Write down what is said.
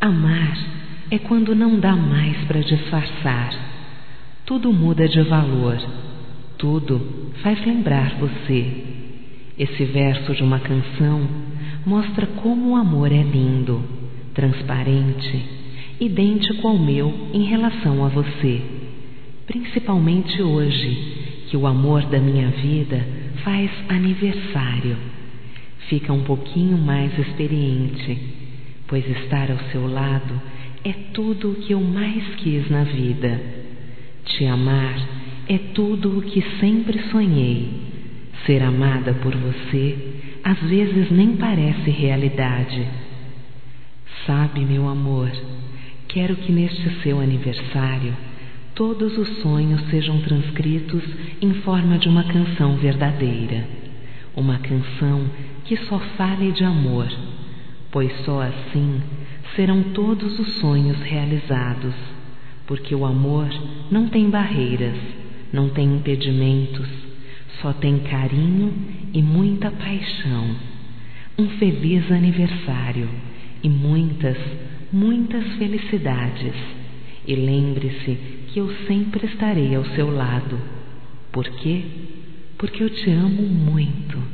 Amar é quando não dá mais para disfarçar. Tudo muda de valor, tudo faz lembrar você. Esse verso de uma canção mostra como o amor é lindo, transparente, idêntico ao meu em relação a você. Principalmente hoje, que o amor da minha vida faz aniversário. Fica um pouquinho mais experiente, pois estar ao seu lado é tudo o que eu mais quis na vida. Te amar é tudo o que sempre sonhei. Ser amada por você às vezes nem parece realidade. Sabe, meu amor, quero que neste seu aniversário todos os sonhos sejam transcritos em forma de uma canção verdadeira. Uma canção que só fale de amor, pois só assim serão todos os sonhos realizados, porque o amor não tem barreiras, não tem impedimentos, só tem carinho e muita paixão. Um feliz aniversário e muitas, muitas felicidades. E lembre-se que eu sempre estarei ao seu lado. Por quê? Porque eu te amo muito.